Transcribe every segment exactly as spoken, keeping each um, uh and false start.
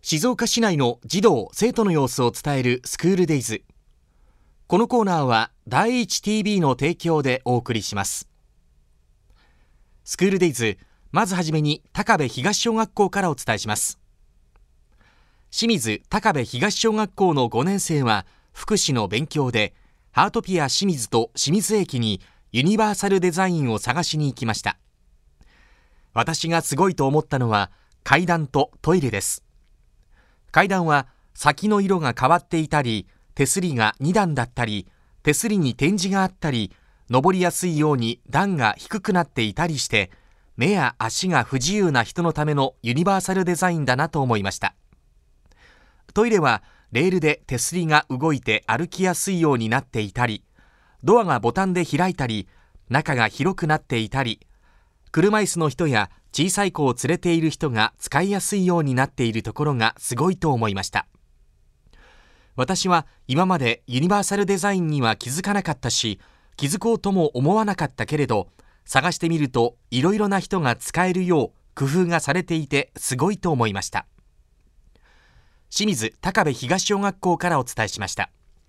静岡市内の児童・生徒の様子を伝えるスクールデイズ。このコーナーは第一 ティービー の提供でお送りします。スクールデイズ、まずはじめに高部東小学校からお伝えします。清水高部東小学校のごねん生は福祉の勉強でハートピア清水と清水駅にユニバーサルデザインを探しに行きました。私がすごいと思ったのは階段とトイレです。階段は先の色が変わっていたり、手すりがに段だったり、手すりに点字があったり、登りやすいように段が低くなっていたりして、目や足が不自由な人のためのユニバーサルデザインだなと思いました。トイレはレールで手すりが動いて歩きやすいようになっていたり、ドアがボタンで開いたり、中が広くなっていたり、車椅子の人や小さい子を連れている人が使いやすいようになっているところがすごいと思いました。私は今までユニバーサルデザインには気づかなかったし、気づこうとも思わなかったけれど、探してみるといろいろな人が使えるよう工夫がされていてすごいと思いました。清水高部東小学校からお伝えしました。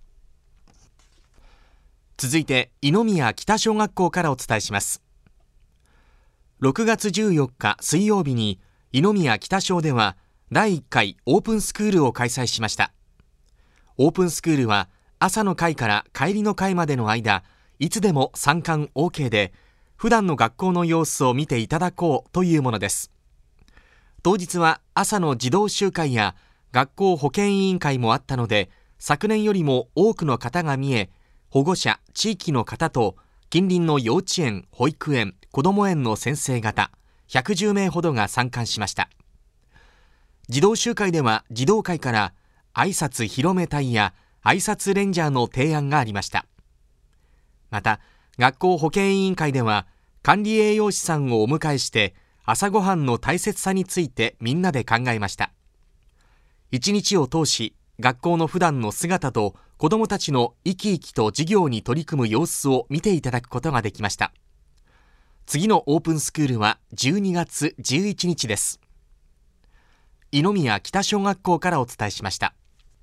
続いて二宮北小学校からお伝えします。ろくがつじゅうよっか水曜日に二宮北小ではだいいっかいオープンスクールを開催しました。オープンスクールは朝の会から帰りの会までの間、いつでも参観 オーケー で、普段の学校の様子を見ていただこうというものです。当日は朝の児童集会や学校保健委員会もあったので、昨年よりも多くの方が見え、保護者、地域の方と近隣の幼稚園、保育園、子ども園の先生方ひゃくじゅうめいほどが参観しました。児童集会では児童会から挨拶広め隊や挨拶レンジャーの提案がありました。また学校保健委員会では管理栄養士さんをお迎えして朝ごはんの大切さについてみんなで考えました。一日を通し学校の普段の姿と子どもたちの生き生きと授業に取り組む様子を見ていただくことができました。次のオープンスクールはじゅうにがつじゅういちにちです。二宮北小学校からお伝えしました。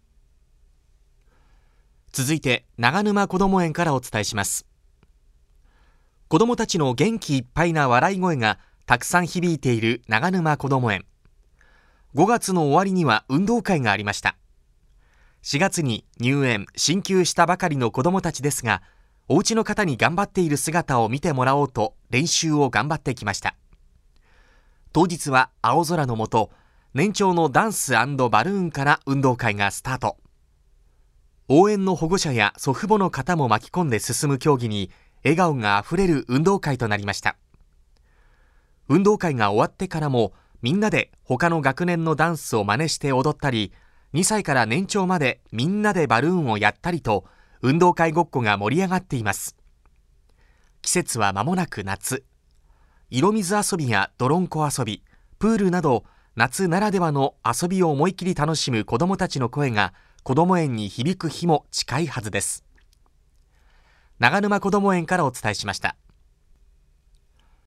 続いて長沼こども園からお伝えします。子どもたちの元気いっぱいな笑い声がたくさん響いている長沼こども園。ごがつの終わりには運動会がありました。しがつに入園・進級したばかりの子どもたちですが、お家の方に頑張っている姿を見てもらおうと練習を頑張ってきました。当日は青空の下、年長のダンス&バルーンから運動会がスタート。応援の保護者や祖父母の方も巻き込んで進む競技に笑顔があふれる運動会となりました。運動会が終わってからもみんなで他の学年のダンスを真似して踊ったり、にさいから年長までみんなでバルーンをやったりと、運動会ごっこが盛り上がっています。季節は間もなく夏。色水遊びや泥んこ遊び、プールなど夏ならではの遊びを思い切り楽しむ子どもたちの声がこども園に響く日も近いはずです。長沼こども園からお伝えしました。